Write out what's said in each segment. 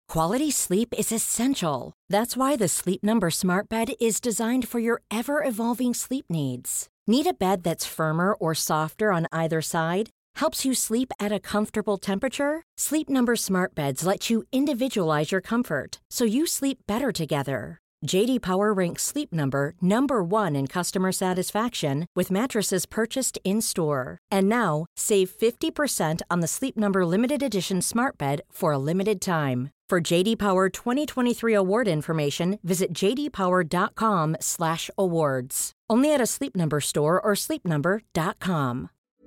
Quality sleep is essential. That's why the Sleep Number Smart Bed is designed for your ever-evolving sleep needs. Need a bed that's firmer or softer on either side? Helps you sleep at a comfortable temperature? Sleep Number Smart Beds let you individualize your comfort, so you sleep better together. J.D. Power ranks Sleep Number number 1 in customer satisfaction with mattresses purchased in-store. And now, save 50% on the Sleep Number Limited Edition Smart Bed for a limited time. For J.D. Power 2023 award information, visit jdpower.com/awards. Only at a Sleep Number store or sleepnumber.com.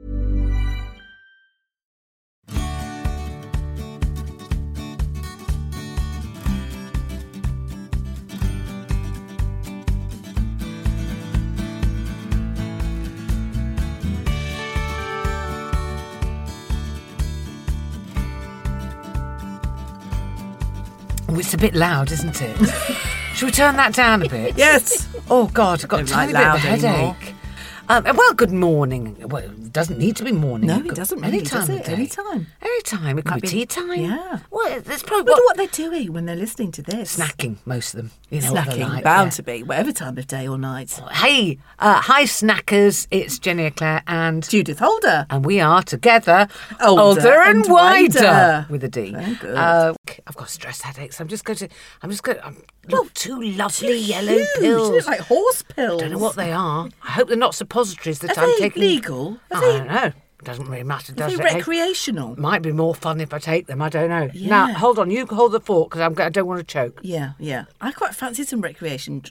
Oh, it's a bit loud, isn't it? Should we turn that down a bit? Yes. Oh, God, I've got a tiny bit of a headache. Anymore. Well, good morning. Well, it doesn't need to be morning. No, it doesn't really, does it? Anytime. Anytime. It could be tea time. Yeah. Well, that's probably Wonder what they're doing when they're listening to this. Snacking, most of them. You know what they're Snacking, like, bound yeah. to be, whatever time of day or night. Hey, hi, snackers. It's Jenny Eclair and Judith Holder. And we are together, Older and and wider, wider. with a D. Very good. I've got stress headaches. I'm look, two lovely yellow Huge. pills. They look like horse pills. I don't know what they are. I hope they're not suppositories that Are I'm they taking. legal? I don't know. Doesn't really matter, Are does they it? recreational? Might be more fun if I take them. I don't know. Yeah. Now, hold on. You hold the fork because I don't want to choke. Yeah. I quite fancy some recreational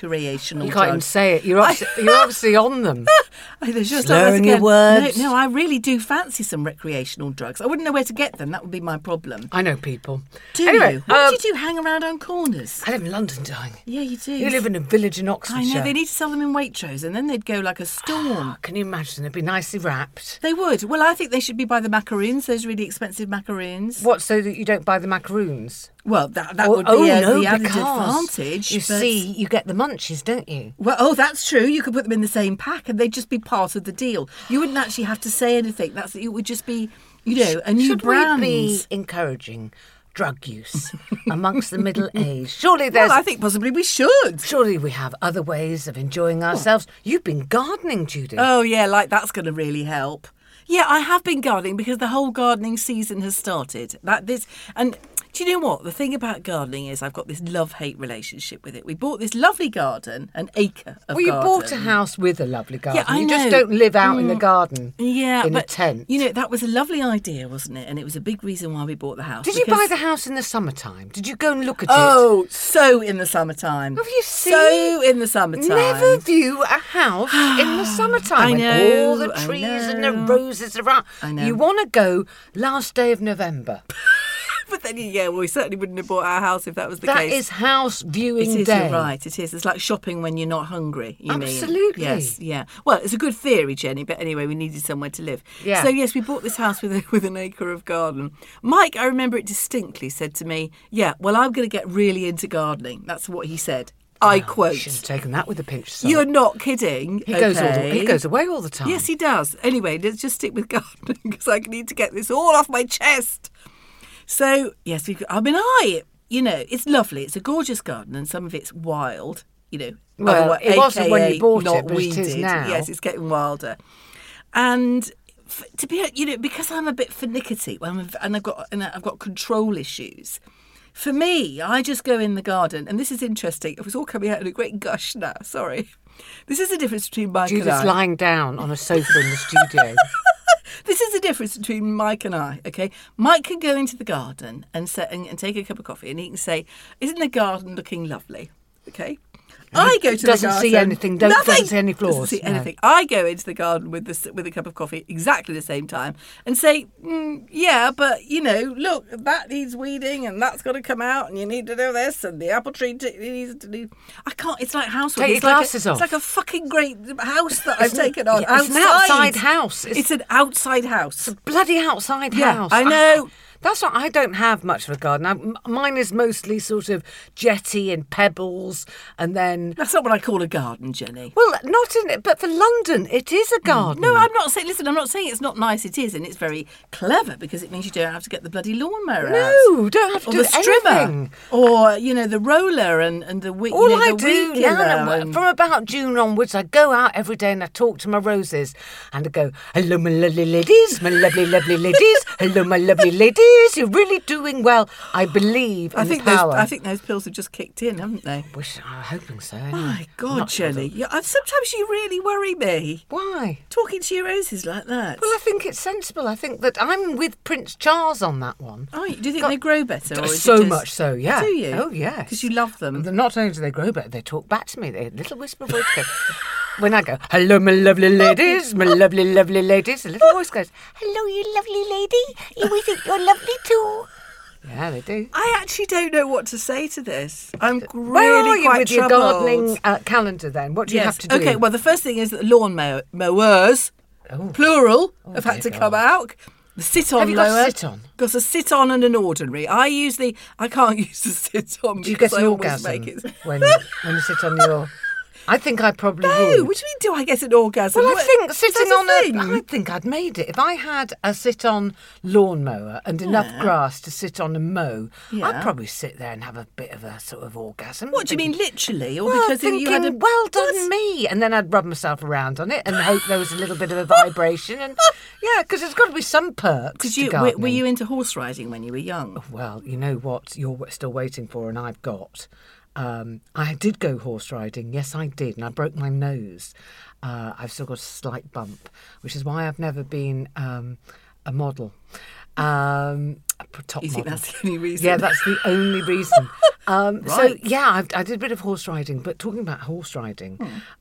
You can't even drugs. say it. You're obviously on them. There's just Slurring your again. words. No, I really do fancy some recreational drugs. I wouldn't know where to get them. That would be my problem. I know people. Do Anyway, you? What do you do? Hang around on corners? I live in London, darling. Yeah, you do. You live in a village in I Oxfordshire. know. They need to sell them in Waitrose, and then they'd go like a storm. Can you imagine? They'd be nicely wrapped. They would. Well, I think they should be by the macaroons, those really expensive macaroons. What, so that you don't buy the macaroons? Well, that Oh, would be no, the added because advantage. You but- see, you get the munchies, don't you? Well, that's true. You could put them in the same pack and they'd just be part of the deal. You wouldn't actually have to say anything. It would just be, a new Should brand. we be encouraging drug use amongst the middle-aged? Surely there's... Well, I think possibly we should. Surely we have other ways of enjoying ourselves. You've been gardening, Judy. Oh, yeah, like that's going to really help. Yeah, I have been gardening because the whole gardening season has started. And do you know what? The thing about gardening is I've got this love-hate relationship with it. We bought this lovely garden, an acre of garden. Well, you bought a house with a lovely garden. Yeah, I you know. just don't live out in the garden in a tent. That was a lovely idea, wasn't it? And it was a big reason why we bought the house. Did you buy the house in the summertime? Did you go and look at it? Oh, so in the summertime. Have you seen? So in the summertime. Never view a house in the summertime. I when know, all the I trees and the know. roses around. I know. You want to go last day of November. But then, we certainly wouldn't have bought our house if that was the That case. is house viewing It is, day. you're right, it is. It's like shopping when you're not hungry, you mean? Absolutely. Yes, yeah. Well, it's a good theory, Jenny, but anyway, we needed somewhere to live. Yeah. So, yes, we bought this house with an acre of garden. Mike, I remember it distinctly, said to me, I'm going to get really into gardening. That's what he said. I quote. You should have taken that with a pinch of salt. You're not kidding. He goes away all the time. Yes, he does. Anyway, let's just stick with gardening because I need to get this all off my chest. So, yes, it's lovely. It's a gorgeous garden and some of it's wild, Well, it wasn't when you bought not it, but it is weeded. now. Yes, it's getting wilder. And to be, because I'm a bit finicky, and I've got control issues. For me, I just go in the garden, and this is interesting. It was all coming out in a great gush now. Sorry. This is the difference between Mike and I. Judith's lying down on a sofa in the studio. This is the difference between Mike and I, okay? Mike can go into the garden and take a cup of coffee and he can say, isn't the garden looking lovely? Okay? I go to the garden. Doesn't see anything. Doesn't see any flaws. Doesn't see No. anything. I go into the garden with a cup of coffee exactly the same time and say, yeah, but look, that needs weeding and that's got to come out and you need to do this and the apple tree needs to do. I can't. It's like housework. Take your glasses off. It's like a fucking great house that I've taken on. It's an outside house. It's an outside house. Bloody outside Yeah, house. I know. That's what I don't have much of a garden. Mine is mostly sort of jetty and pebbles, and then. That's not what I call a garden, Jenny. Well, not in it, but for London, it is a garden. No, I'm not saying. Listen, I'm not saying it's not nice. It is, and it's very clever because it means you don't have to get the bloody lawnmower out. No, don't have to do the strimmer, anything. or the roller and the weed. All the I do weed now, killer and- from about June onwards, I go out every day and I talk to my roses, and I go, "Hello, my lovely ladies, my lovely, lovely ladies. Hello, my lovely ladies. You're really doing well. I believe in power." I think those pills have just kicked in, haven't they? I'm hoping so. Anyway. My God, Not sure Jenny, that- sometimes you really worry me. Why? Talking to your roses like that. Well, I think it's sensible. I think that I'm with Prince Charles on that one. Oh, do you think they grow better? Or is it So just- much so, yeah. Do you? Oh, yes. Because you love them. Not only do they grow better, they talk back to me. They little whisper voice goes. When I go, "Hello, my lovely ladies, my lovely, lovely ladies," the little voice goes, "Hello, you lovely lady. We think you're lovely too." Yeah, they do. I actually don't know what to say to this. I'm really Where are you quite with your troubled. gardening calendar then? What do you have to do? Okay, well, the first thing is that the lawn mowers, plural, have had to dear come God. out. The sit-on Have you got a mower. sit-on? Got a sit-on and an ordinary. I can't use the sit-on Do you because get I an always orgasm make it. when you sit on your... I think I probably No, would. what do you mean, do I get an orgasm? Well, I What- think is sitting that on thing? I think I'd made it. If I had a sit-on lawnmower and enough grass to sit on and mow, Yeah. I'd probably sit there and have a bit of a sort of orgasm. What do you mean, literally? Or Well, because thinking, you had a... well done What? me, and then I'd rub myself around on it and hope there was a little bit of a vibration, and yeah, because there's got to be some perks to Were gardening. you into horse riding when you were young? Well, you know what you're still waiting for, and I've got. I did go horse riding. Yes, I did, and I broke my nose. I've still got a slight bump, which is why I've never been a model. A top You think model. that's the only reason? Yeah, that's the only reason. So, Right. yeah, I did a bit of horse riding. But talking about horse riding,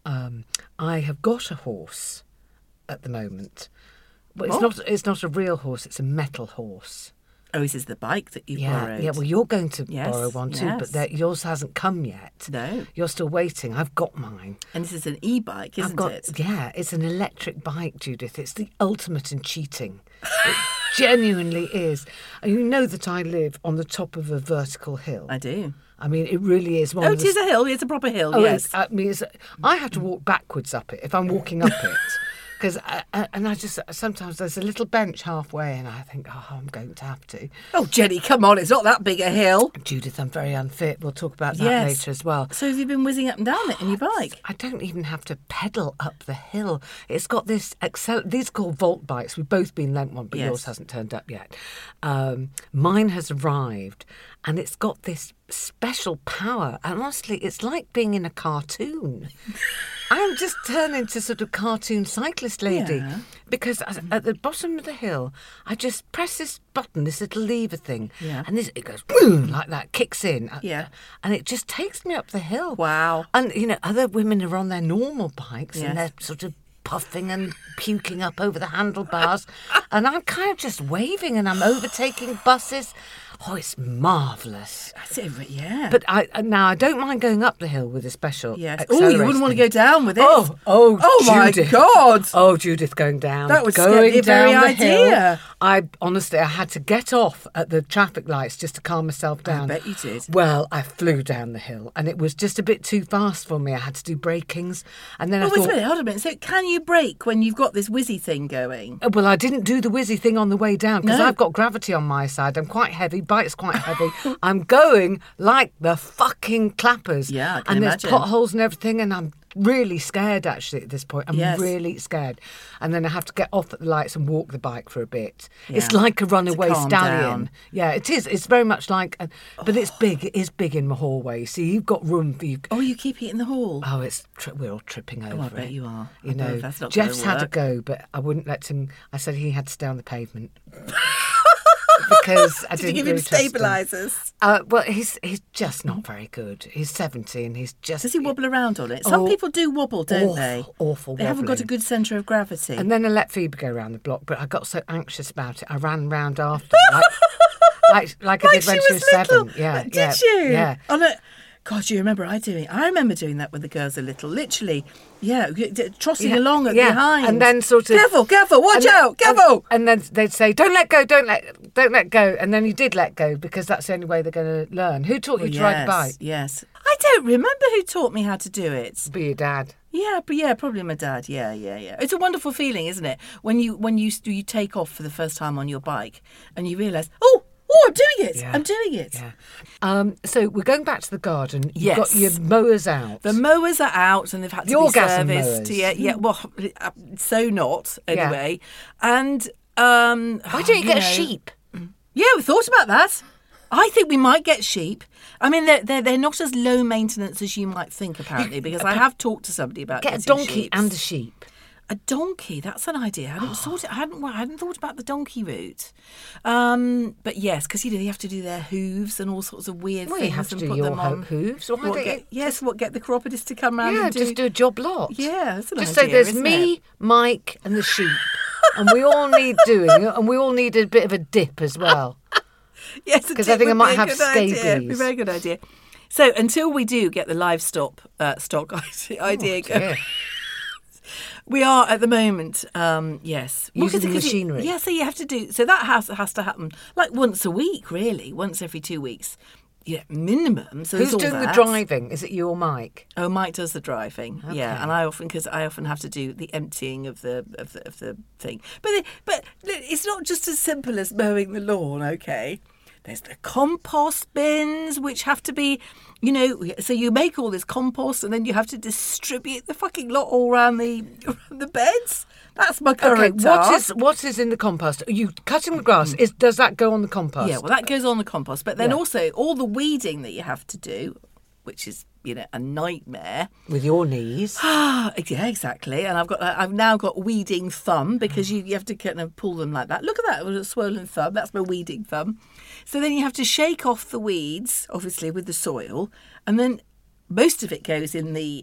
I have got a horse at the moment. But it's not a real horse, it's a metal horse. Oh, this is the bike that you borrowed. Yeah, well, you're going to Yes, borrow one too, yes. but yours hasn't come yet. No. You're still waiting. I've got mine. And this is an e-bike, isn't it? Yeah, it's an electric bike, Judith. It's the ultimate in cheating. It genuinely is. And you know that I live on the top of a vertical hill. I do. I mean, it really is one Oh, of it the... is a hill. It's a proper hill, Oh, yes. I have to walk backwards up it if I'm walking up it. Because I just sometimes there's a little bench halfway, and I think, oh, I'm going to have to. Oh, Jenny, come on. It's not that big a hill. Judith, I'm very unfit. We'll talk about that Yes. later as well. So have you been whizzing up and down it in your bike? I don't even have to pedal up the hill. It's got this these are called Volt bikes. We've both been lent one, but Yes. yours hasn't turned up yet. Mine has arrived, and it's got this special power. And honestly, it's like being in a cartoon. I'm just turned into sort of cartoon cyclist lady Yeah. because at the bottom of the hill, I just press this button, this little lever thing, Yeah. and it goes boom, like that, kicks in, Yeah. and it just takes me up the hill. Wow. And other women are on their normal bikes Yes. and they're sort of puffing and puking up over the handlebars, and I'm kind of just waving and I'm overtaking buses. Oh, it's marvellous. That's it, yeah. But I don't mind going up the hill with a special. yes. Oh, you wouldn't want to go down with it. Oh, my Judith. God. Oh, Judith, going down. That would scare going the very down the idea. hill. I honestly, I had to get off at the traffic lights just to calm myself down. bet you did. Well, I flew down the hill, and it was just a bit too fast for me. I had to do brakings, and then I Oh, wait a thought, minute, hold a minute. So can you brake when you've got this whizzy thing going? well, I didn't do the whizzy thing on the way down because No. I've got gravity on my side. I'm quite heavy. Bike's quite heavy. I'm going like the fucking clappers. Yeah, I can and there's imagine. potholes and everything, and I'm really scared actually at this point. I'm Yes. really scared. And then I have to get off at the lights and walk the bike for a bit. Yeah. It's like a runaway calm stallion. down. Yeah, it is. It's very much like, but it's big. It is big in my hallway. So you've got room for you. Oh, you keep it in the hall? Oh, we're all tripping over I bet it. you are. I You know, know, that's not gonna Jeff's had a work. go, but I wouldn't let him. I said he had to stay on the pavement. Because I Did you didn't give him really trust him. stabilisers? Well, he's just not very good. He's 70 and he's just... Does he wobble around on it? Some Oh, people do wobble, don't they? awful They haven't got a wobbling. good centre of gravity. And then I let Phoebe go around the block, but I got so anxious about it, I ran round after, like I did when she she was was little. 7. Yeah, Did yeah, you? Yeah. On a, God, you remember I remember doing that when the girls are little. Literally, trotting along behind. And then sort of... Careful, watch out, careful! And then they'd say, don't let go. And then you did let go because that's the only way they're going to learn. Who taught you to ride a bike? Yes. I don't remember who taught me how to do it. Be your dad. Yeah, probably my dad. Yeah. It's a wonderful feeling, isn't it? When you take off for the first time on your bike and you realise, oh, I'm doing it. Yeah. I'm doing it. Yeah. So we're going back to the garden. You've Yes. got your mowers out. The mowers are out and they've had to The be orgasm serviced. mowers. Yeah. Well, so not anyway. And why don't you get a sheep? Yeah, we thought about that. I think we might get sheep. I mean, they're not as low maintenance as you might think, apparently, because I have talked to somebody about Get a getting donkey sheep. and a sheep. A donkey, that's an idea. I hadn't thought about the donkey route. But yes, because they have to do their hooves and all sorts of weird Well, things you have to and do put your them on. hooves. Why don't you... Get the chiropodist to come round and just do a job lot. Yeah, that's an Just idea, say there's isn't me, it? Mike, and the sheep, and we all need doing it, and we all need a bit of a dip as well. Yes, because I think I might have scabies. It'd be a very good idea. So until we do get the livestock stock idea going, we are at the moment, yes, using the machinery. Yeah, so you have to do. So that has to happen like once a week, really, once every 2 weeks. Yeah, minimum. So who's all doing the that. driving? Is it you or Mike? Oh, Mike does the driving. Okay. Yeah, and I often have to do the emptying of the thing. But it's not just as simple as mowing the lawn. Okay, there's the compost bins which have to be, so you make all this compost and then you have to distribute the fucking lot all around the beds. That's my current task. What is in the compost? Are you cutting the grass? Does that go on the compost? Yeah, well, that goes on the compost. But then also all the weeding that you have to do, which is, a nightmare. With your knees. Yeah, exactly. And I've now got weeding thumb because you have to kind of pull them like that. Look at that, with a swollen thumb. That's my weeding thumb. So then you have to shake off the weeds, obviously, with the soil. And then most of it goes in the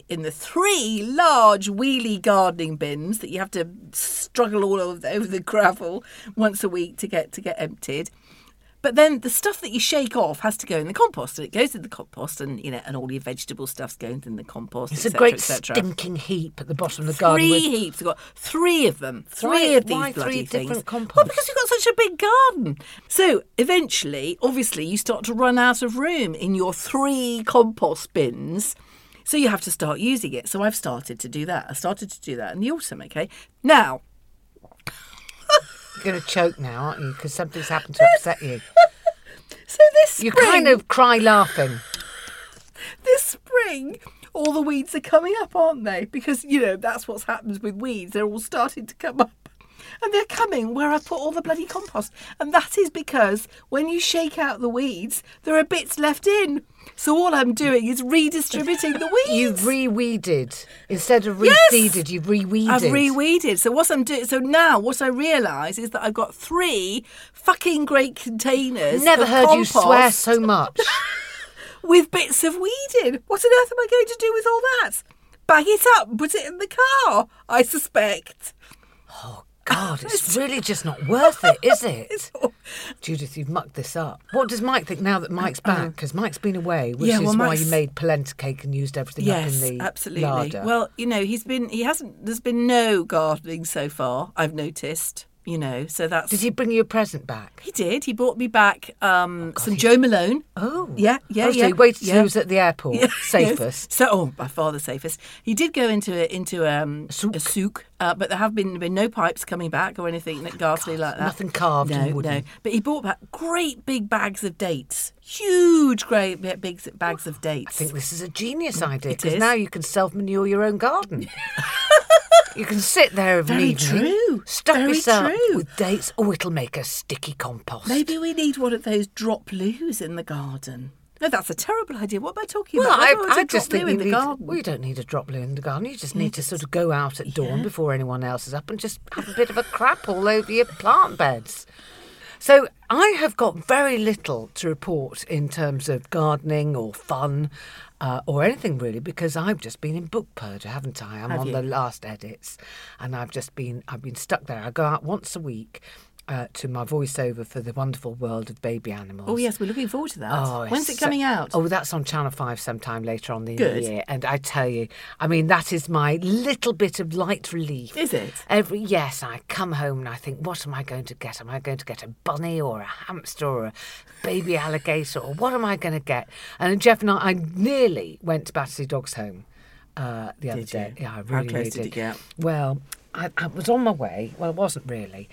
3 large wheelie gardening bins that you have to struggle all over the gravel once a week to get emptied. But then the stuff that you shake off has to go in the compost, and it goes in the compost, and and all your vegetable stuff's going in the compost. It's a great stinking heap at the bottom of the garden. 3 heaps. We've got 3 of them. Why of these why bloody 3 things. different composts? Well, because you've got such a big garden. So eventually, obviously, you start to run out of room in your 3 compost bins. So you have to start using it. So I've started to do that. I started to do that in the autumn. Okay, now. You're going to choke now, aren't you? Because something's happened to upset you. So this spring, You kind of cry laughing. This spring, all the weeds are coming up, aren't they? Because, that's what happens with weeds. They're all starting to come up. And they're coming where I put all the bloody compost. And that is because when you shake out the weeds, there are bits left in. So all I'm doing is redistributing the weeds. You've re-weeded. Instead of reseeded, you've re-weeded. I've re-weeded. So what I'm doing, so now what I realise is that I've got 3 fucking great containers. Never of heard you compost swear so much. with bits of weed in. What on earth am I going to do with all that? Bag it up and put it in the car, I suspect. Oh, God, it's really just not worth it, is it? Judith, you've mucked this up. What does Mike think now that Mike's back? Because Mike's been away, which is why Mike's... you made polenta cake and used everything up in the absolutely. larder. Well, there's been no gardening so far, I've noticed. So that's... Did he bring you a present back? He did. He brought me back some Joe Malone. Oh. Yeah. So he waited till he was at the airport, safest. Yes. So, by far the safest. He did go into a souk, but there have been no pipes coming back or anything ghastly like that. Nothing carved and wooden. No. But he brought back great big bags of dates. Huge, great big bags of dates. I think this is a genius idea, It because is. now you can self-manure your own garden. You can sit there of an Very evening, true. stuff Very yourself true. with dates. Oh, it'll make a sticky compost. Maybe we need one of those drop loos in the garden. No, that's a terrible idea. What am I talking Well, about? Why do I want a just drop think loo in the garden. we don't need a drop loo in the garden. You just need to sort of go out at dawn before anyone else is up and just have a bit of a crap all over your plant beds. So I have got very little to report in terms of gardening or fun or anything really, because I've just been in book purge, haven't I? I'm on the last edits, and I've been stuck there. I go out once a week. to my voiceover for The Wonderful World of Baby Animals. Oh, yes, we're looking forward to that. Oh, When's it coming out? Oh, that's on Channel 5 sometime later on in the Good. year. And I tell you, I mean, that is my little bit of light relief. Is it? Yes, I come home and I think, what am I going to get? Am I going to get a bunny or a hamster or a baby alligator? Or what am I going to get? And Jeff and I nearly went to Battersea Dogs Home the other day. Yeah, I really, How close really did you get? Well, I was on my way. Well, I wasn't really.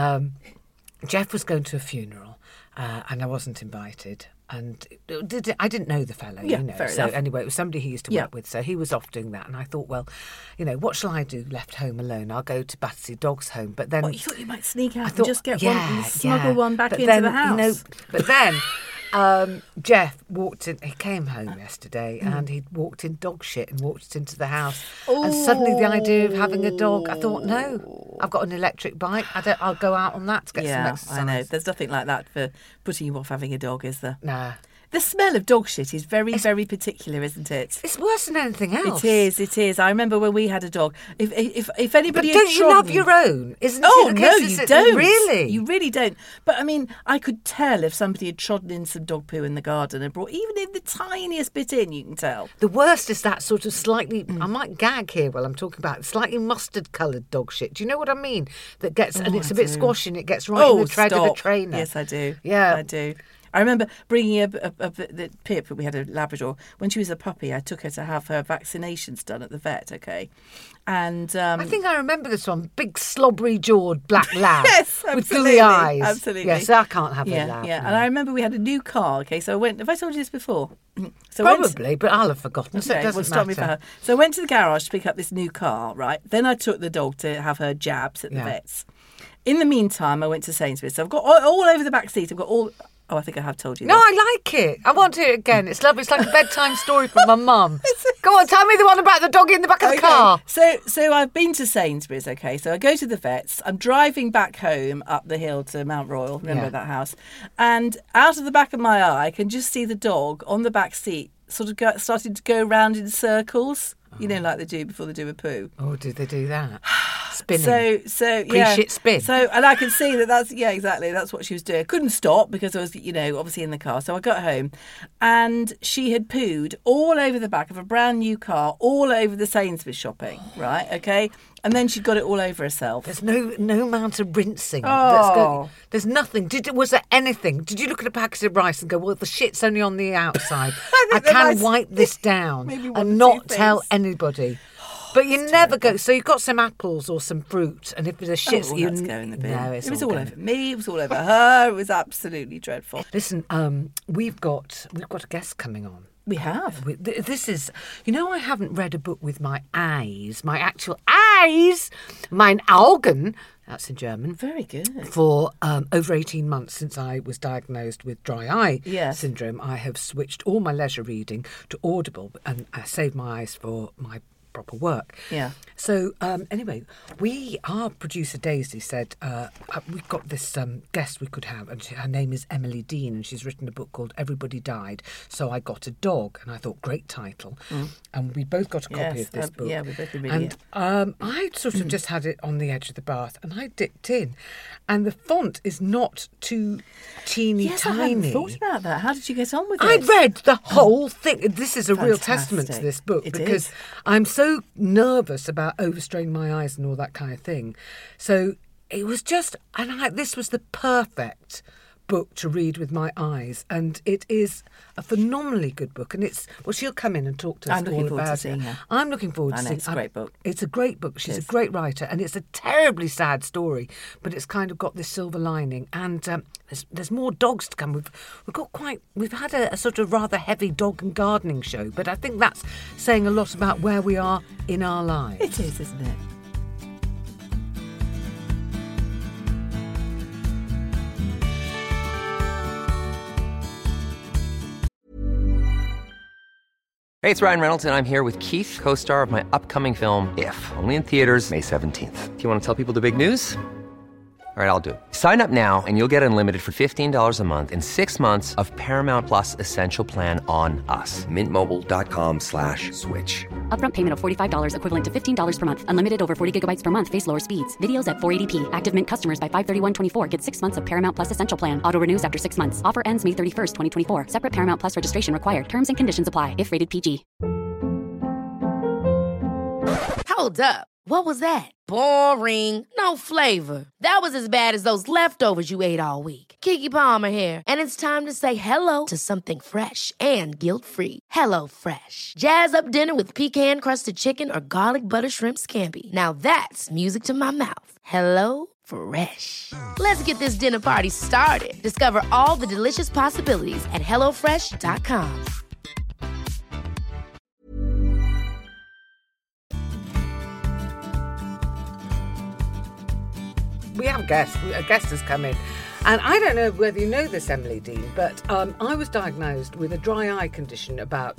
Jeff was going to a funeral, and I wasn't invited. And I didn't know the fellow, Yeah, you know. fair So enough. anyway, it was somebody he used to Yeah. work with. So he was off doing that, and I thought, well, you know, what shall I do? Left home alone? I'll go to Battersea Dogs Home. But then What, you thought you might sneak out I and just get one and smuggle one back But into then, the house? You know, but then Jeff walked in. He came home yesterday and he walked in dog shit and walked into the house. And suddenly the idea of having a dog, I thought, no, I've got an electric bike. I'll go out on that to get some Yeah, exercise. I know. There's nothing like that for putting you off having a dog, is there? Nah. The smell of dog shit is very, very particular, isn't it? It's worse than anything else. It is. I remember when we had a dog. If But anybody had don't you love trodden- your own? Isn't Oh, it the no, case? you Is it- don't. Really? You really don't. But, I mean, I could tell if somebody had trodden in some dog poo in the garden and brought even in the tiniest bit in, you can tell. The worst is that sort of slightly, I might gag here while I'm talking about it, slightly mustard-coloured dog shit. Do you know what I mean? That gets, and it's a bit squashy and it gets right in the tread of a trainer. Yes, I do. Yeah. I do. I remember bringing the Pip, we had a Labrador, when she was a puppy, I took her to have her vaccinations done at the vet, okay? And I think I remember this one. Big slobbery-jawed black lab. Yes, with absolutely, gooey eyes. absolutely. Yes, I can't have yeah, a lab. yeah. no. And I remember we had a new car, okay? So I went, have I told you this before? So I went to- Probably, but I'll have forgotten, so it Okay, doesn't well, stop me matter. for her. So I went to the garage to pick up this new car, right? Then I took the dog to have her jabs at the Yeah. vets. In the meantime, I went to Sainsbury's. So I've got all over the back seat. I've got all. Oh, I think I have told you. No, this. I like it. I want to hear it again. It's lovely. It's like a bedtime story from my mum. Go on, tell me the one about the doggy in the back of the car. So I've been to Sainsbury's, okay? So I go to the vets. I'm driving back home up the hill to Mount Royal, remember Yeah. that house? And out of the back of my eye, I can just see the dog on the back seat sort of starting to go round in circles, you know, like they do before they do a poo. Oh, did they do that? Spinning. So yeah. Pre-shit spin. So, and I could see that's exactly. That's what she was doing. I couldn't stop because I was, you know, obviously in the car. So I got home and she had pooed all over the back of a brand new car, all over the Sainsbury's shopping, right? Okay. And then she'd got it all over herself. There's no amount of rinsing. Oh. There's nothing. Was there anything? Did you look at a packet of rice and go, well, the shit's only on the outside. I think the can rice- wipe this down Maybe one or and two not tell things. anybody. But you never go. So you've got some apples or some fruit, and if there's shit, Oh, you that's going in the bin. No, it's it was all all going. over me. It was all over her. It was absolutely dreadful. Listen, we've got a guest coming on. We have. This is, you know, I haven't read a book with my eyes, my actual eyes, mein Augen, that's in German, Very good. for over 18 months since I was diagnosed with dry eye Yes. syndrome. I have switched all my leisure reading to Audible and I saved my eyes for my proper work. Yeah. So anyway, our producer Daisy said we've got this guest we could have, and her name is Emily Dean, and she's written a book called Everybody Died. So I got a dog, and I thought great title, and we both got a copy Yes, of this book. yeah, we've both been reading And I sort of just had it on the edge of the bath, and I dipped in, and the font is not too teeny Yes, I tiny. hadn't thought about that. How did you get on with it? I read the whole thing. This is a real testament to Fantastic. this book It because is. I'm so nervous about overstraining my eyes and all that kind of thing. So it was just, this was the perfect book to read with my eyes, and it is a phenomenally good book. And she'll come in and talk to us I'm looking all forward to about seeing it. her. I'm looking forward I to know, seeing. it's a great book. It's a great book. She's a is. great writer, and it's a terribly sad story, but it's kind of got this silver lining. And there's more dogs to come. We've had a sort of rather heavy dog and gardening show, but I think that's saying a lot about where we are in our lives. It is, isn't it? Hey, it's Ryan Reynolds, and I'm here with Keith, co-star of my upcoming film, If, only in theaters May 17th. Do you want to tell people the big news? All right, I'll do it. Sign up now and you'll get unlimited for $15 a month and 6 months of Paramount Plus Essential Plan on us. MintMobile.com/switch. Upfront payment of $45 equivalent to $15 per month. Unlimited over 40 gigabytes per month. Face lower speeds. Videos at 480p. Active Mint customers by 531.24 get 6 months of Paramount Plus Essential Plan. Auto renews after 6 months. Offer ends May 31st, 2024. Separate Paramount Plus registration required. Terms and conditions apply if rated PG. Hold up. What was that? Boring. No flavor. That was as bad as those leftovers you ate all week. Keke Palmer here, and it's time to say hello to something fresh and guilt-free. Hello Fresh. Jazz up dinner with pecan-crusted chicken or garlic butter shrimp scampi. Now that's music to my mouth. Hello Fresh. Let's get this dinner party started. Discover all the delicious possibilities at hellofresh.com. We have a guest. A guest has come in. And I don't know whether you know this, Emily Dean, but I was diagnosed with a dry eye condition about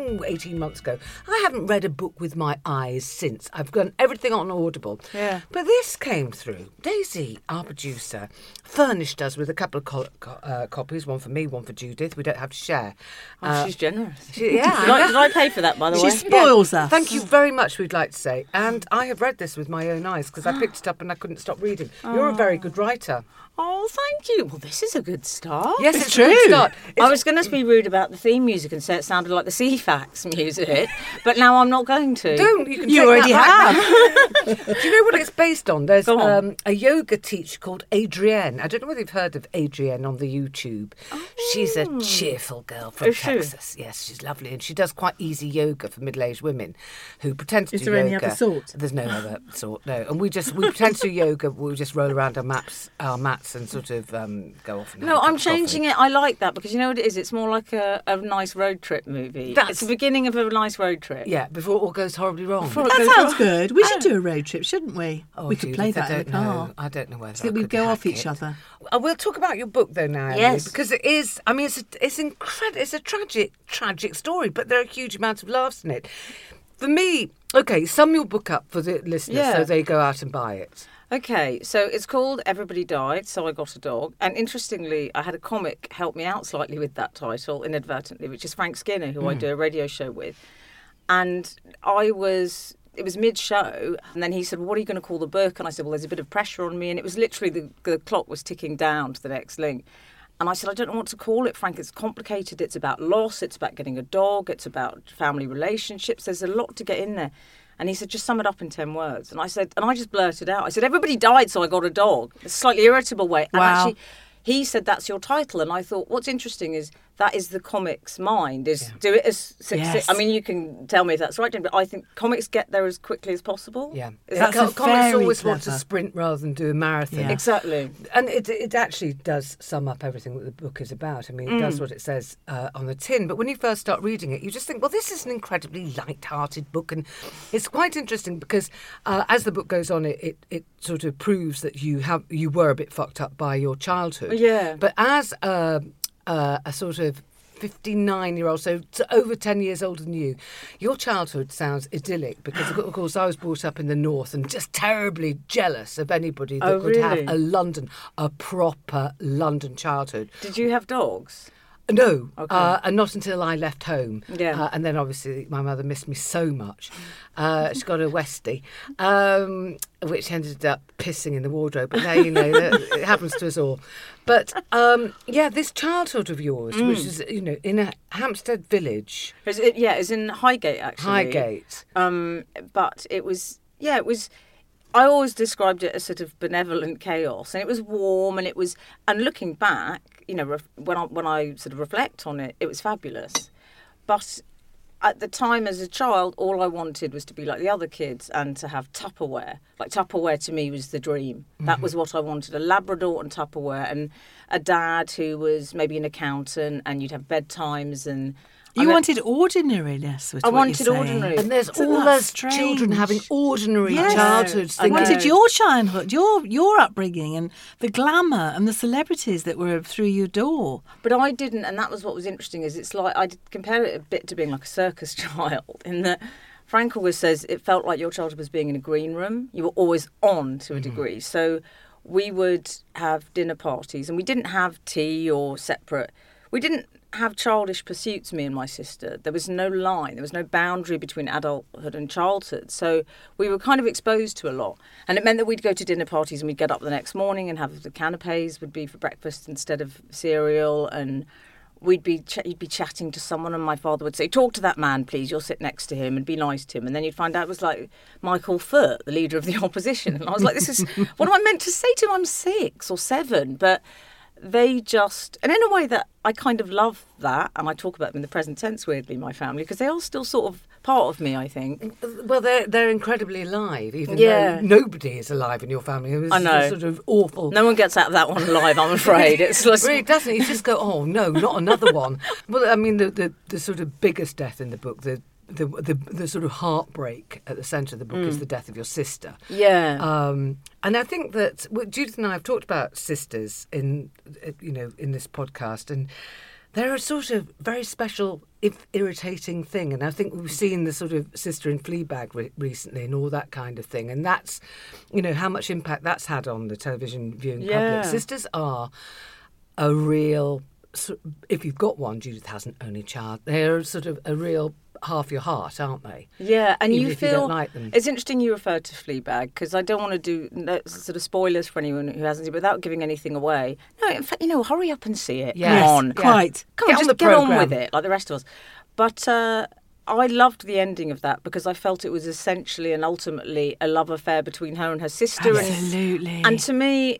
18 months ago. I haven't read a book with my eyes since. I've done everything on Audible. Yeah. But this came through. Daisy, our producer, furnished us with a couple of copies, one for me, one for Judith. We don't have to share. She's generous. Did I pay for that, by the way? She spoils us. Thank you very much, we'd like to say. And I have read this with my own eyes because I picked it up and I couldn't stop reading. You're a very good writer. Oh, thank you. Well, this is a good start. Yes, It's it's a good true. start. I was going to be rude about the theme music and say it sounded like the CFAX music, but now I'm not going to. Don't. You can You take already that back. Do you know what it's based on? There's Go on. a yoga teacher called Adrienne. I don't know whether you've heard of Adrienne on the YouTube. She's a cheerful girl from Is she? Texas. Yes, she's lovely. And she does quite easy yoga for middle-aged women who pretend to Is do there yoga. any other sort? There's no other sort, no. And we pretend to do yoga. We just roll around our mats and sort of go off and have No, a cup I'm of coffee. changing it. I like that because you know what it is? It's more like a nice road trip movie. That's- It's the beginning of a nice road trip. Yeah, before it all goes horribly wrong. Before it That goes sounds wrong. good. We should do a road trip, shouldn't we? Oh, We could Judith, play that I in the don't car. know. I don't know whether So I we'd could go off hack each it. other. We'll talk about your book though now, Emily, Yes. because it is. I mean, it's incredible. It's a tragic story, but there are huge amounts of laughs in it. For me, okay, sum your book up for the listeners Yeah. so they go out and buy it. Okay, so it's called Everybody Died, So I Got a Dog. And interestingly, I had a comic help me out slightly with that title inadvertently, which is Frank Skinner, who I do a radio show with. And it was mid-show, and then he said, what are you going to call the book? And I said, well, there's a bit of pressure on me. And it was literally the clock was ticking down to the next link. And I said, I don't know what to call it, Frank. It's complicated. It's about loss. It's about getting a dog. It's about family relationships. There's a lot to get in there. And he said, just sum it up in 10 words. And I just blurted out. I said, everybody died, so I got a dog. A slightly irritable way. And Wow. actually, he said, that's your title. And I thought, what's interesting is that is the comic's mind, is do it as Yes. I mean, you can tell me if that's right, Jane, but I think comics get there as quickly as possible. Yeah, That's comics very always want to clever. sprint rather than do a marathon. Yeah. Exactly. And it actually does sum up everything that the book is about. I mean, it does what it says on the tin. But when you first start reading it, you just think, well, this is an incredibly light-hearted book. And it's quite interesting because as the book goes on, it sort of proves that you were a bit fucked up by your childhood. Yeah. But as a sort of 59-year-old, so over 10 years older than you, your childhood sounds idyllic because, of course, I was brought up in the north and just terribly jealous of anybody that Oh, would have really? a proper London childhood. Did you have dogs? No, Okay. and not until I left home. Yeah. And then obviously my mother missed me so much. She got a Westie, which ended up pissing in the wardrobe. But there, it happens to us all. But this childhood of yours, which is, in a Hampstead village, It's in Highgate, actually. Highgate. But it was. I always described it as sort of benevolent chaos, and it was warm, and looking back, when I sort of reflect on it, it was fabulous. But at the time, as a child, all I wanted was to be like the other kids and to have Tupperware. Like, Tupperware to me was the dream. That was what I wanted, a Labrador and Tupperware, and a dad who was maybe an accountant, and you'd have bedtimes and... You wanted ordinariness. I wanted ordinary. and there's Isn't all that those strange? children having ordinary Yes. childhoods. I I know. wanted your childhood, your upbringing, and the glamour and the celebrities that were through your door. But I didn't, and that was what was interesting, is it's like, I did compare it a bit to being like a circus child, in that Frank always says it felt like your childhood was being in a green room. You were always on to a degree. So we would have dinner parties, and we didn't have tea or separate. We didn't have childish pursuits, me and my sister. There was no line, there was no boundary between adulthood and childhood. So we were kind of exposed to a lot. And it meant that we'd go to dinner parties and we'd get up the next morning and have the canapes would be for breakfast instead of cereal, and you'd be chatting to someone, and my father would say, talk to that man, please, you'll sit next to him, and be nice to him. And then you'd find out it was like Michael Foot, the leader of the opposition. And I was like, this is, what am I meant to say to him? I'm 6 or 7. But they just, and in a way that I kind of love that, and I talk about them in the present tense, weirdly, my family, because they are still sort of part of me, I think. Well, they're incredibly alive, even though nobody is alive in your family. It was I know. Sort of awful. No one gets out of that one alive, I'm afraid. It's like, really doesn't. You just go, oh no, not another one. Well, I mean, the sort of biggest death in the book, the sort of heartbreak at the centre of the book is the death of your sister. Yeah. And I think that Judith and I have talked about sisters in this podcast, and they're a sort of very special, if irritating thing. And I think we've seen the sort of sister in Fleabag recently and all that kind of thing. And that's, how much impact that's had on the television viewing public. Sisters are a real, if you've got one, Judith has an only child, they're sort of a real half your heart, aren't they? Yeah, and even you if feel you don't like them. It's interesting you referred to Fleabag, because I don't want to do sort of spoilers for anyone who hasn't seen it without giving anything away. No, in fact, hurry up and see it. Yes, Come on, quite. Come Get on, on just the get on programme. with it, like the rest of us. But I loved the ending of that because I felt it was essentially and ultimately a love affair between her and her sister. Absolutely. And to me,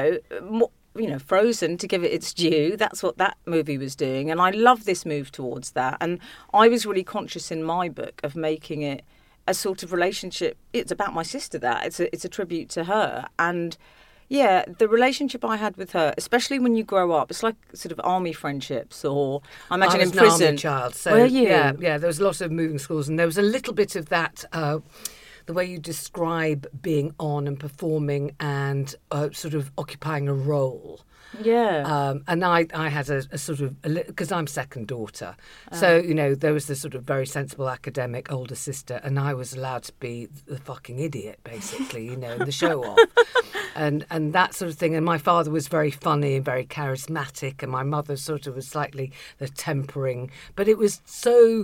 Frozen, to give it its due, that's what that movie was doing. And I love this move towards that. And I was really conscious in my book of making it a sort of relationship. It's about my sister, that. It's a tribute to her. And, yeah, the relationship I had with her, especially when you grow up, it's like sort of army friendships, or I imagine in prison. I was an army child. So, were you? Yeah, there was a lot of moving schools, and there was a little bit of that... the way you describe being on and performing and sort of occupying a role. Yeah. And I had a sort of, because I'm second daughter. So, there was this sort of very sensible academic older sister, and I was allowed to be the fucking idiot, basically, in the show off. And that sort of thing. And my father was very funny and very charismatic, and my mother sort of was slightly the tempering. But it was so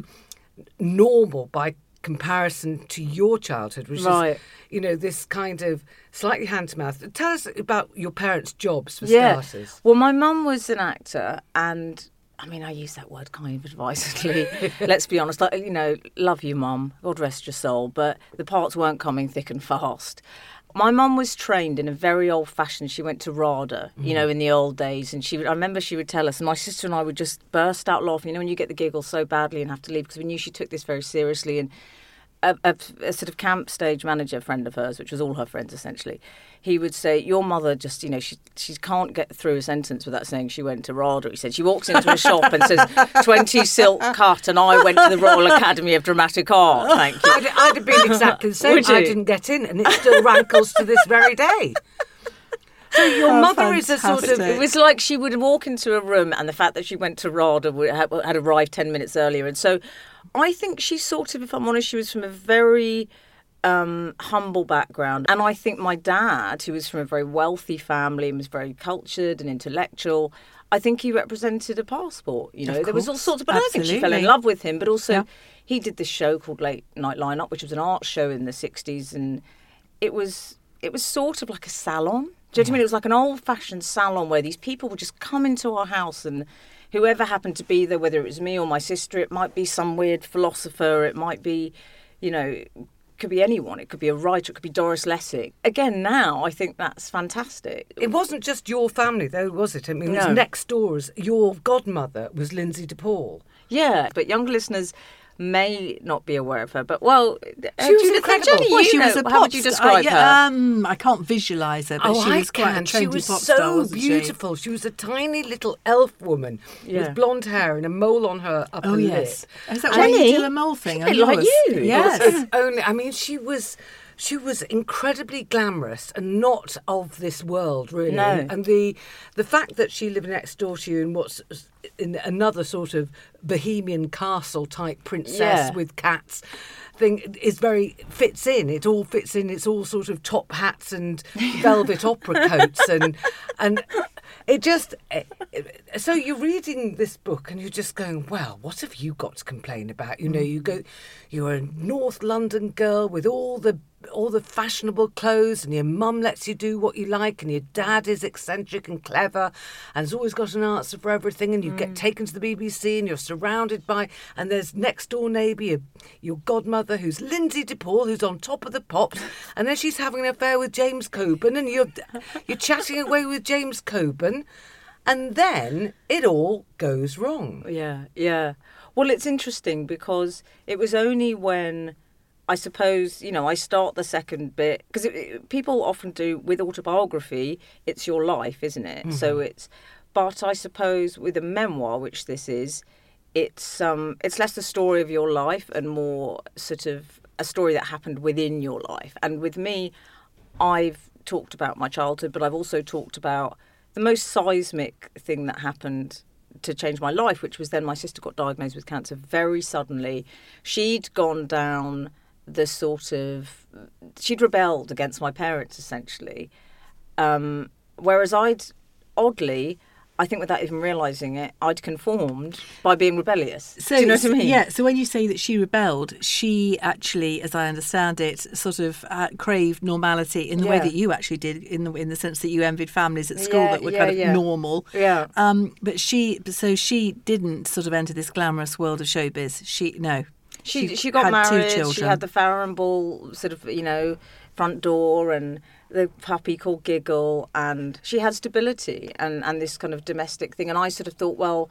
normal by comparison to your childhood, which right. is, this kind of slightly hand-to-mouth. Tell us about your parents' jobs, for starters. Well, my mum was an actor, and I mean, I use that word kind of advisedly. Let's be honest, love you, Mum. God rest your soul. But the parts weren't coming thick and fast. My mum was trained in a very old-fashioned. She went to RADA, in the old days, and I remember she would tell us, and my sister and I would just burst out laughing. When you get the giggles so badly and have to leave, because we knew she took this very seriously. And a sort of camp stage manager friend of hers, which was all her friends essentially, he would say, your mother just, she can't get through a sentence without saying she went to RADA. He said, she walks into a shop and says, 20 silk cut, and I went to the Royal Academy of Dramatic Art. Thank you. I'd have been exactly the same. I didn't get in, and it still rankles to this very day. So your mother is a sort of... It was like she would walk into a room, and the fact that she went to RADA had arrived 10 minutes earlier. And so I think she sort of, if I'm honest, she was from a very humble background. And I think my dad, who was from a very wealthy family and was very cultured and intellectual, I think he represented a passport. There was all sorts of... But I don't think she fell in love with him. But also he did this show called Late Night Line-Up, which was an art show in the 60s. And it was sort of like a salon. Do you know what I mean? It was like an old-fashioned salon where these people would just come into our house, and whoever happened to be there, whether it was me or my sister, it might be some weird philosopher, it might be, it could be anyone. It could be a writer, it could be Doris Lessing. Again, now I think that's fantastic. It wasn't just your family, though, was it? I mean, it was next doors. Your godmother was Lindsay DePaul. Yeah, but young listeners may not be aware of her, but she was incredible. Jenny, she was a pop how would you describe her? I can't visualise her, but she was quite a trendy she was pop star, so wasn't beautiful. She was a tiny little elf woman with blonde hair and a mole on her upper lip. Is that why you do a mole thing? She's a bit like you. Yes. She was She was incredibly glamorous and not of this world, really. No. And the fact that she lived next door to you in what's in another sort of bohemian castle type princess with cats thing is fits in. It all fits in. It's all sort of top hats and velvet opera coats and it just. So you're reading this book and you're just going, well, what have you got to complain about? You know, you're a North London girl with all the fashionable clothes, and your mum lets you do what you like, and your dad is eccentric and clever and has always got an answer for everything, and you get taken to the BBC and you're surrounded by, and there's next door neighbour, your godmother, who's Lindsay DePaul, who's on top of the pops, and then she's having an affair with James Coburn, and you're chatting away with James Coburn, and then it all goes wrong. Yeah. Well, it's interesting because it was only when, I suppose, I start the second bit, because people often do with autobiography, it's your life, isn't it? Mm-hmm. So but I suppose with a memoir, which this is, it's less the story of your life and more sort of a story that happened within your life. And with me, I've talked about my childhood, but I've also talked about the most seismic thing that happened to change my life, which was then my sister got diagnosed with cancer very suddenly. She'd gone down the sort of, she'd rebelled against my parents essentially, whereas oddly, I think without even realising it, I'd conformed by being rebellious. So, do you know what I mean? Yeah, so when you say that she rebelled, she actually, as I understand it, sort of craved normality in the way that you actually did, in the sense that you envied families at school that were kind of normal. Yeah. But she didn't sort of enter this glamorous world of showbiz. She got married, 2 children. She had the Farrow and Ball sort of, front door and the puppy called Giggle, and she had stability and this kind of domestic thing. And I sort of thought, well,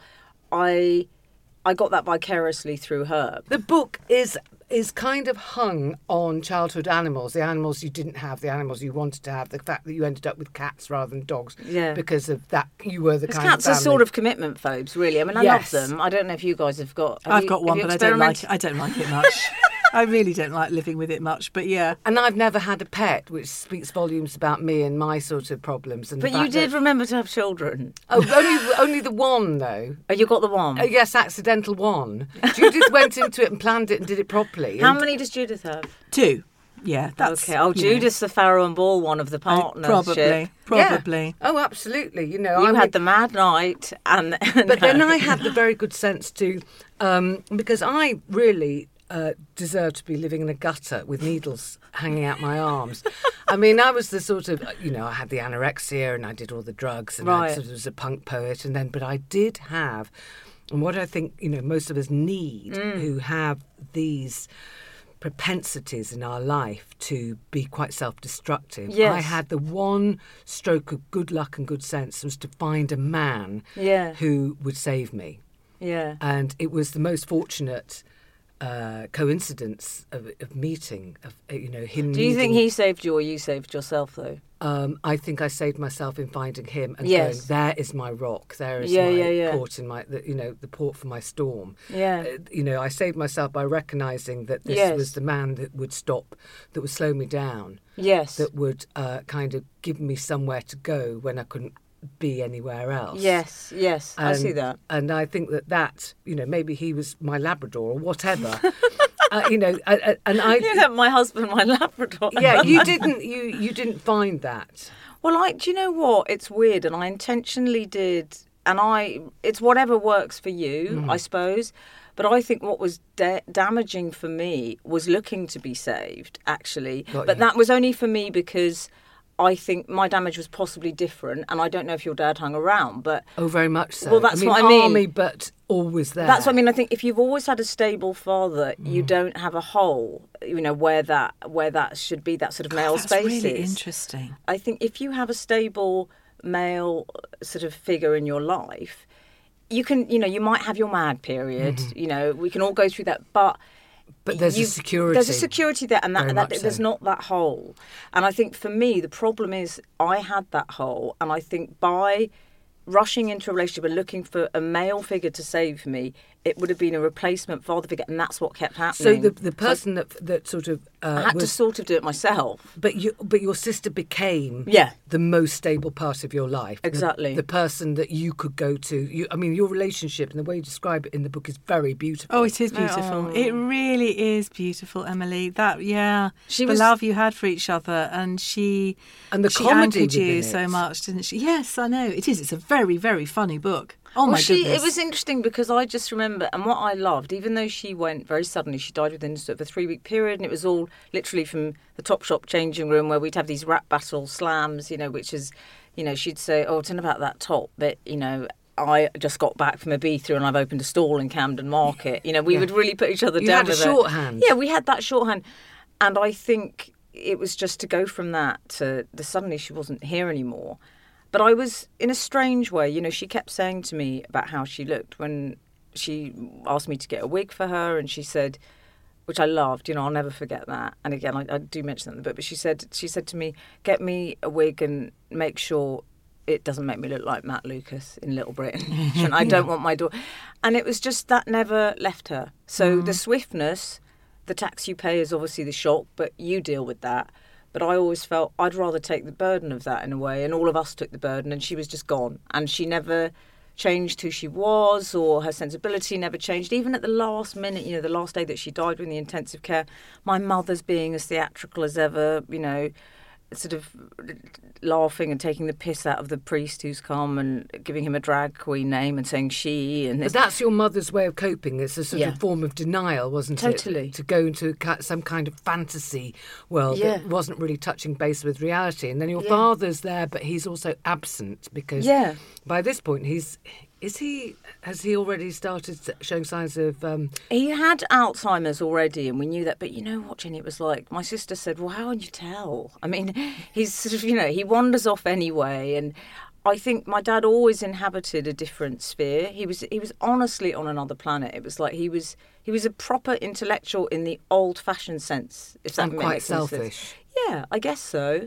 I got that vicariously through her. The book is kind of hung on childhood animals, the animals you didn't have, the animals you wanted to have, the fact that you ended up with cats rather than dogs because of that. You were the kind of cats family. Are sort of commitment phobes, really. I mean, I love them. I don't know if you guys have got. I've got one, but I don't like it much. I really don't like living with it much, but yeah. And I've never had a pet, which speaks volumes about me and my sort of problems. And but you did remember to have children. Oh, only the one, though. Oh, you got the one? Oh, yes, accidental one. Judith went into it and planned it and did it properly. How many does Judith have? 2. Yeah, that's... Okay. Oh, Judith's the Farrow and Ball one of the partnership. Probably. Yeah. Oh, absolutely. You had the mad night and... But then I had the very good sense to... because I really... deserved to be living in a gutter with needles hanging out my arms. I mean, I was the sort of, I had the anorexia and I did all the drugs and I sort of was a punk poet. But I did have, and what I think, most of us need who have these propensities in our life to be quite self-destructive. Yes. I had the one stroke of good luck and good sense was to find a man who would save me. Yeah. And it was the most fortunate coincidence of meeting, him. Do you think he saved you or you saved yourself, though? I think I saved myself in finding him and going, there is my rock, there is my port in my, the port for my storm. Yeah. I saved myself by recognising that this was the man that would stop, that would slow me down. Yes. That would kind of give me somewhere to go when I couldn't be anywhere else. Yes, I see that. And I think that maybe he was my Labrador or whatever. And I... Yeah, my husband, my Labrador. Yeah, you didn't find that. Well, do you know what? It's weird, and I intentionally did, and it's whatever works for you, I suppose. But I think what was damaging for me was looking to be saved, actually. But that was only for me because... I think my damage was possibly different, and I don't know if your dad hung around, but... Oh, very much so. Well, that's what I mean. Army, but always there. That's what I mean. I think if you've always had a stable father, you don't have a hole, where that should be, that sort of male space. That's really interesting. I think if you have a stable male sort of figure in your life, you can, you might have your mad period, we can all go through that, but there's a security. There's a security there, and that there's not that hole. And I think for me, the problem is I had that hole, and I think by rushing into a relationship and looking for a male figure to save me, it would have been a replacement father figure, and that's what kept So happening. the person that sort of I had to sort of do it myself. But your sister became Yeah. the most stable part of your life. Exactly. The person that you could go to. I mean, your relationship and the way you describe it in the book is very beautiful. Oh, it is beautiful. It really is beautiful, Emily. The love you had for each other, and she And the she comedy anchored you within so it. much, didn't she? Yes, I know it is. It's a very, very funny book. Oh my goodness! It was interesting because I just remember, and what I loved, even though she went very suddenly, she died within sort of a 3-week period, and it was all literally from the Topshop changing room where we'd have these rap battle slams, which is, she'd say, "Oh, tell me about that top," but I just got back from Ibiza and I've opened a stall in Camden Market. We would really put each other You down. had a shorthand. Yeah, we had that shorthand, and I think it was just to go from that to suddenly she wasn't here anymore. But I was, in a strange way, she kept saying to me about how she looked when she asked me to get a wig for her, and she said, which I loved, I'll never forget that. And again, I do mention that in the book, but she said to me, get me a wig and make sure it doesn't make me look like Matt Lucas in Little Britain. I don't want my daughter. And it was just that never left her. So the swiftness, the tax you pay is obviously the shock, but you deal with that. But I always felt I'd rather take the burden of that in a way. And all of us took the burden, and she was just gone. And she never changed who she was, or her sensibility never changed. Even at the last minute, the last day that she died in the intensive care, my mother's being as theatrical as ever, sort of laughing and taking the piss out of the priest who's come and giving him a drag queen name and saying she. And But that's your mother's way of coping. It's a sort Yeah. of form of denial, wasn't Totally. it? To go into some kind of fantasy world Yeah. that wasn't really touching base with reality. And then your Yeah. father's there, but he's also absent because Yeah. by this point has he already started showing signs of He had Alzheimer's already, and we knew that. But you know what, Jenny, it was like, my sister said, well, how would you tell? I mean, he's sort of, he wanders off anyway. And I think my dad always inhabited a different sphere. He was honestly on another planet. It was like he was a proper intellectual in the old-fashioned sense, if that and makes quite any sense. selfish? Yeah, I guess so.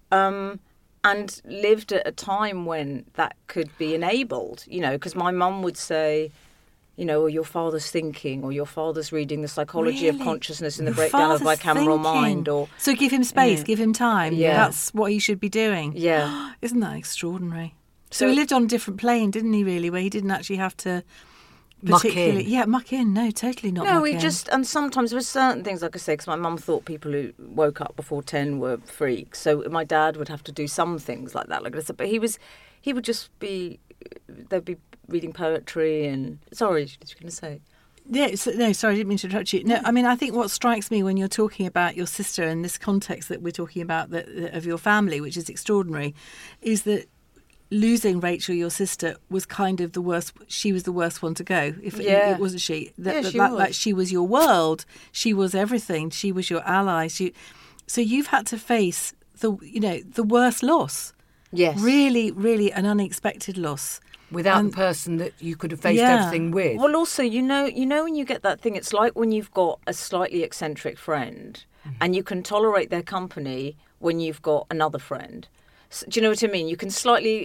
And lived at a time when that could be enabled, because my mum would say, or your father's thinking, or your father's reading The Psychology of Really? Consciousness and the Your Breakdown of father's Bicameral thinking. Mind. Or So give him space, Yeah. give him time. Yeah. That's what he should be doing. Yeah. Isn't that extraordinary? So So- he lived on a different plane, didn't he, really, where he didn't actually have to Muck in. particularly... Yeah, muck in. No, totally not No, muck we in. just, and sometimes there were certain things, like I say, because my mum thought people who woke up before 10 were freaks. So my dad would have to do some things like that. But he would just be, they'd be reading poetry and, sorry, what were you going to say? Yeah, no, sorry, I didn't mean to interrupt you. No, I mean, I think what strikes me when you're talking about your sister in this context that we're talking about of your family, which is extraordinary, is that losing Rachel, your sister, was kind of the worst. She was the worst one to go. Yeah. It wasn't she? Yeah, she Like was. she was your world. She was everything. She was your ally. So you've had to face the worst loss. Yes. Really, really an unexpected loss. without the person that you could have faced Yeah. everything with. Well, also, when you get that thing, it's like when you've got a slightly eccentric friend and you can tolerate their company when you've got another friend. So, do you know what I mean? You can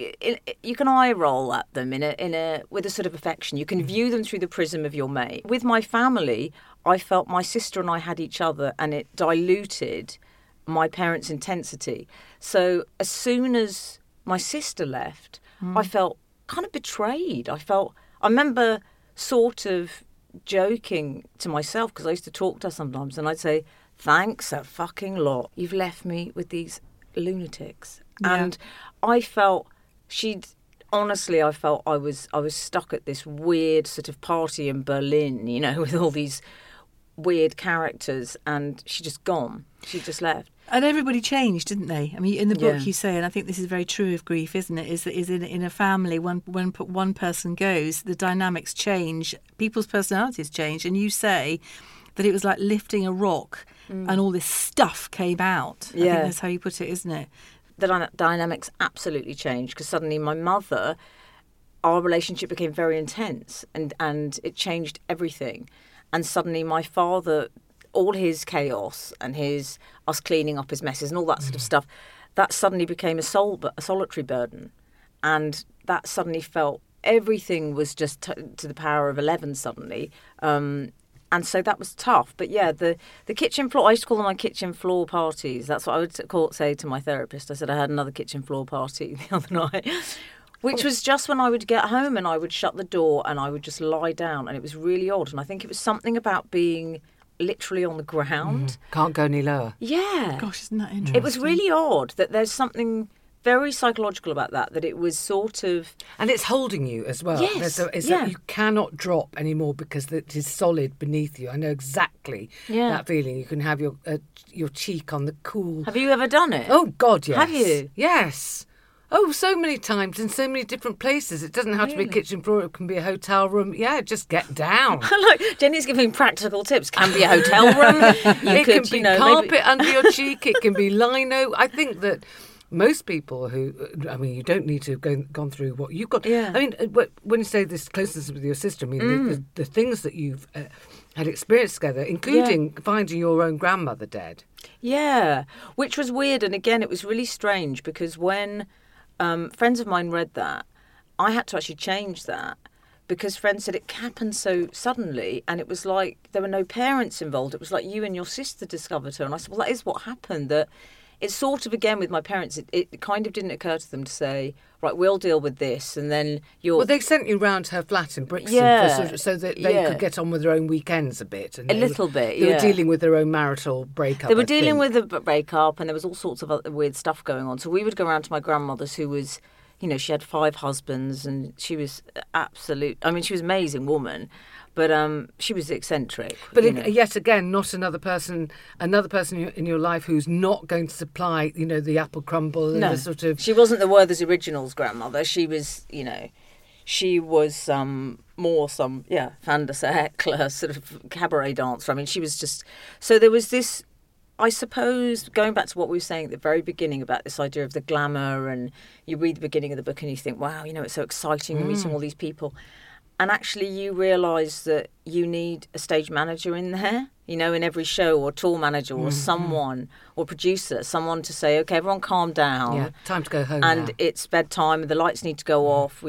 eye roll at them with a sort of affection. You can view them through the prism of your mate. With my family, I felt my sister and I had each other, and it diluted my parents' intensity. So as soon as my sister left, I felt kind of betrayed. I remember sort of joking to myself, because I used to talk to her sometimes, and I'd say, thanks a fucking lot. You've left me with these lunatics. Yeah. And I felt I felt I was stuck at this weird sort of party in Berlin, with all these weird characters, and she'd just gone. She just left. And everybody changed, didn't they? I mean, in the book Yeah. you say, and I think this is very true of grief, isn't it? Is in a family, when one person goes, the dynamics change, people's personalities change, and you say that it was like lifting a rock, and all this stuff came out. I think Yeah. that's how you put it, isn't it? The dynamics absolutely changed, because suddenly my mother, our relationship became very intense, and it changed everything. And suddenly my father, all his chaos and us cleaning up his messes and all that sort of stuff, that suddenly became a solitary burden. And that suddenly felt everything was just to the power of 11 suddenly. And so that was tough. But yeah, the kitchen floor, I used to call them my kitchen floor parties. That's what I would say to my therapist. I said I had another kitchen floor party the other night, which was just when I would get home and I would shut the door and I would just lie down. And it was really odd. And I think it was something about being literally on the ground. Can't go any lower. Yeah. Gosh, isn't that interesting? It was really odd that there's something very psychological about that it was sort of... And it's holding you as well. Yes, You cannot drop anymore because it is solid beneath you. I know exactly that feeling. You can have your cheek on the cool... Have you ever done it? Oh, God, yes. Have you? Yes. Oh, so many times in so many different places. It doesn't have to be a kitchen floor. It can be a hotel room. Yeah, just get down. Look, Jenny's giving practical tips. Can be a hotel room. It can be carpet under your cheek. It can be lino. I think that... Most people you don't need to have gone through what you've got. Yeah. I mean, when you say this closeness with your sister, I mean, the things that you've had experienced together, including finding your own grandmother dead. Yeah, which was weird. And again, it was really strange because when friends of mine read that, I had to actually change that because friends said it happened so suddenly and it was like there were no parents involved. It was like you and your sister discovered her. And I said, well, that is what happened. That it's sort of, again, with my parents, it kind of didn't occur to them to say, right, we'll deal with this, and then you'll... Well, they sent you round to her flat in Brixton so that they could get on with their own weekends a bit. And They were dealing with their own marital breakup. They were dealing with the breakup, and there was all sorts of other weird stuff going on. So we would go around to my grandmother's, who was, she had 5 husbands, and she was she was an amazing woman. But she was eccentric. But yet again, not another person in your life who's not going to supply, the apple crumble and the sort of... She wasn't the Werther's Originals grandmother. She was, more some fin de siècle sort of cabaret dancer. I mean, she was just... So there was this, I suppose, going back to what we were saying at the very beginning about this idea of the glamour, and you read the beginning of the book and you think, wow, it's so exciting meeting all these people. And actually you realise that you need a stage manager in there, in every show, or tour manager, or someone, or producer, someone to say, OK, everyone calm down. Yeah, time to go home and now. It's bedtime, and the lights need to go off.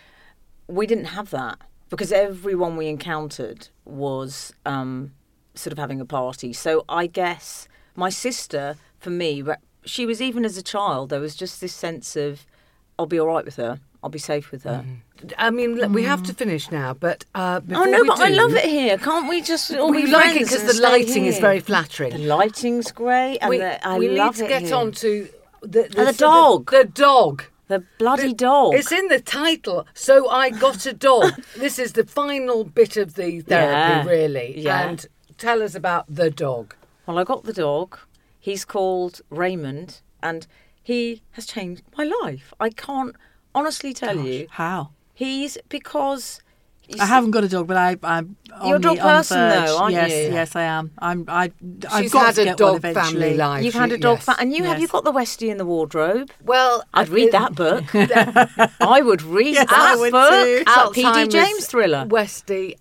We didn't have that because everyone we encountered was sort of having a party. So I guess my sister, for me, she was, even as a child, there was just this sense of, I'll be all right with her. I'll be safe with her. I mean, we have to finish now, but before I love it here. Can't we just all be like friends? it because the lighting is very flattering. The lighting's great, and we need to get on to the dog. The dog. The bloody dog. It's in the title. So I got a dog. This is the final bit of the therapy, really. Yeah. And tell us about the dog. Well, I got the dog. He's called Raymond, and he has changed my life. I can't honestly tell you how. Because I haven't got a dog, but I'm you're a dog person though, aren't you? you? Yes, I am. I've She's got had to a get dog one eventually. family life. You've had a dog, yes. and have you got the Westie in the wardrobe? Well, I'd read that book. I would read Yes, that I would book. too. It's a P.D. James thriller. Westie,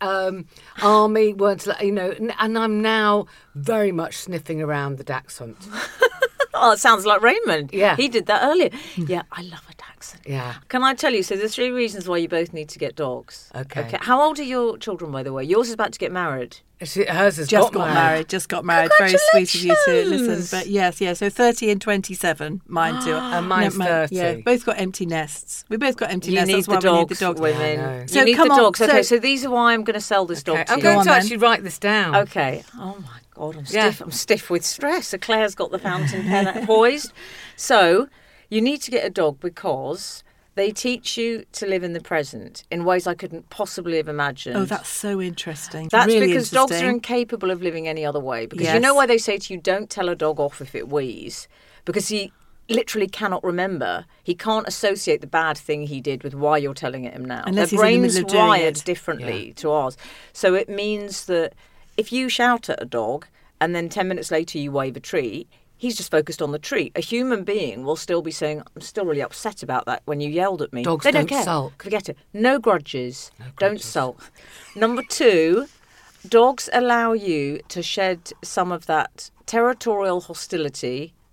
Army weren't, and I'm now very much sniffing around the dachshund. Oh, it sounds like Raymond. Yeah. He did that earlier. Yeah, I love a dachshund. Yeah. Can I tell you, so there's 3 reasons why you both need to get dogs. Okay. How old are your children, by the way? Yours is about to get married. Hers has Just got married. Very sweet of you to listen. But yes. So 30 and 27, mine too. And mine's 30. Yeah, both got empty nests. We both got empty You nests. need That's the why dogs, we need the dogs. women. Yeah, So you need come the on, dogs. Okay, so- so these are why I'm going to sell this dog to I'm you. going on to then. actually write this down. Okay. Oh my God, I'm stiff. I'm stiff with stress. So Claire's got the fountain pen poised. So you need to get a dog because they teach you to live in the present in ways I couldn't possibly have imagined. Oh, that's so interesting. That's really because dogs are interesting. incapable of living any other way. Because you Yes. know why they say to you, don't tell a dog off if it wheezes? Because he literally cannot remember. He can't associate the bad thing he did with why you're telling it him now. Unless Their he's in the brain's middle of doing wired it. differently to ours. So it means that if you shout at a dog and then 10 minutes later you wave a treat, he's just focused on the treat. A human being will still be saying, I'm still really upset about that when you yelled at me. Dogs They don't care. sulk. Forget it. No grudges. Don't sulk. Number 2, dogs allow you to shed some of that territorial hostility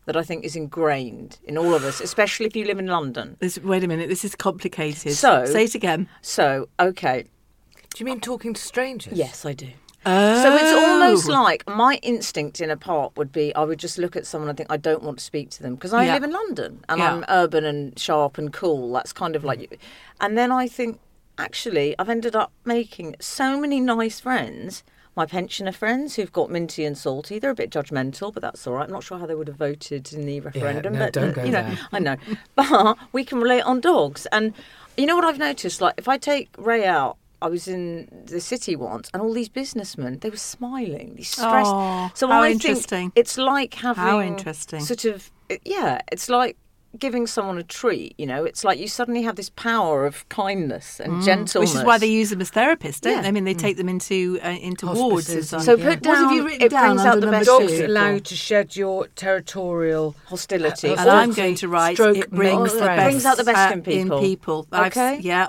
that I think is ingrained in all of us, especially if you live in London. Wait a minute, this is complicated. So- Say it again. So, okay. Do you mean talking to strangers? Yes, I do. Oh. So it's almost like my instinct in a park would be I would just look at someone and think I don't want to speak to them because I Yeah. live in London and Yeah. I'm urban and sharp and cool. That's kind of like you. And then I think, actually, I've ended up making so many nice friends. My pensioner friends who've got minty and salty. They're a bit judgmental, but that's all right. I'm not sure how they would have voted in the referendum. no, but don't go you know, there. I know. But we can relate on dogs. And you know what I've noticed? Like if I take Ray out, I was in the city once, and all these businessmen, they were smiling, these stressed. Oh, so how I interesting. think it's like having How interesting. sort of it's like giving someone a treat. You know, it's like you suddenly have this power of kindness and gentleness, Which is why they use them as therapists, don't Yeah. they? I mean, they take them into wards. Hospices And and- So Yeah. put What have down. you written It down brings out under the number best two? in Dogs people. allowed to shed your territorial Hostility. And I'm going to write, stroke it brings the mental best, Brings out the best in people. Okay. Okay. Yeah.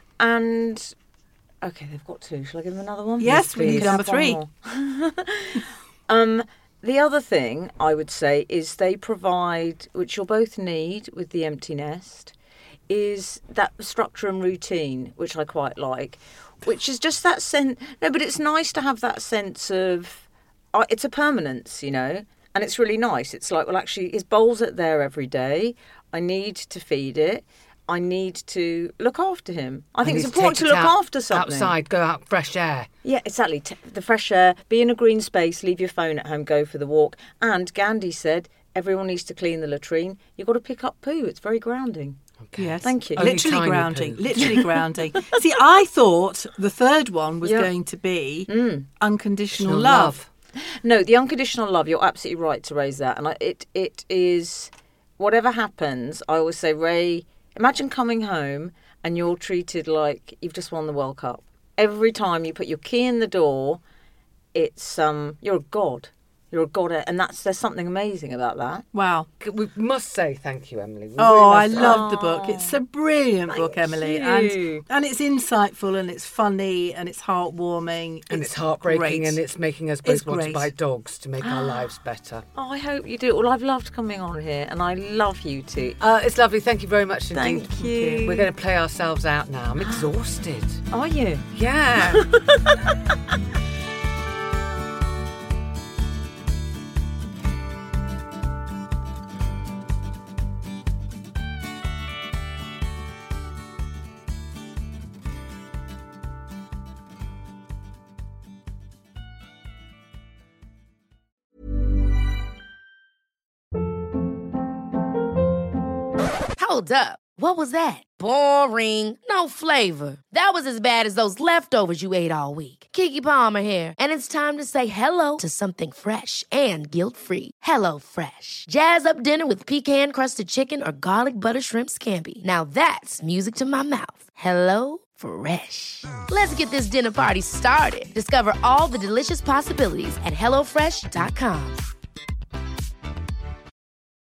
And okay, they've got two. Shall I give them another one? Yes, we can please. do number Have one 3. more. The other thing I would say is they provide, which you'll both need with the empty nest, is that structure and routine, which I quite like, which is just that sense. No, but it's nice to have that sense of, it's a permanence, you know, and it's really nice. It's like, well, actually, his bowl's at there every day. I need to feed it. I need to look after him. I think it's important to look after something. Outside, go out, fresh air. Yeah, exactly. The fresh air, be in a green space, leave your phone at home, go for the walk. And Gandhi said everyone needs to clean the latrine. You've got to pick up poo. It's very grounding. Okay. Yes. Thank you. Only Literally tiny grounding. poo. Literally grounding. See, I thought the third one was Yeah. going to be unconditional Unconditional love. No, the unconditional love, you're absolutely right to raise that. And it is, whatever happens, I always say, Ray, imagine coming home and you're treated like you've just won the World Cup. Every time you put your key in the door, it's you're a god. You're a god, and there's something amazing about that. Wow. We must say thank you, Emily. We Oh, I really must. love the book. It's a brilliant book, Emily, you. and it's insightful and it's funny and it's heartwarming And it's heartbreaking, great. and it's making us both It's want to great. buy dogs to make our lives better. Oh, I hope you do. Well, I've loved coming on here, and I love you too. It's lovely. Thank you very much indeed. Thank you. We're going to play ourselves out now. I'm exhausted. Are you? Yeah. Hold up. What was that? Boring. No flavor. That was as bad as those leftovers you ate all week. Keke Palmer here, and it's time to say hello to something fresh and guilt-free. Hello Fresh. Jazz up dinner with pecan-crusted chicken or garlic butter shrimp scampi. Now that's music to my mouth. Hello Fresh. Let's get this dinner party started. Discover all the delicious possibilities at hellofresh.com.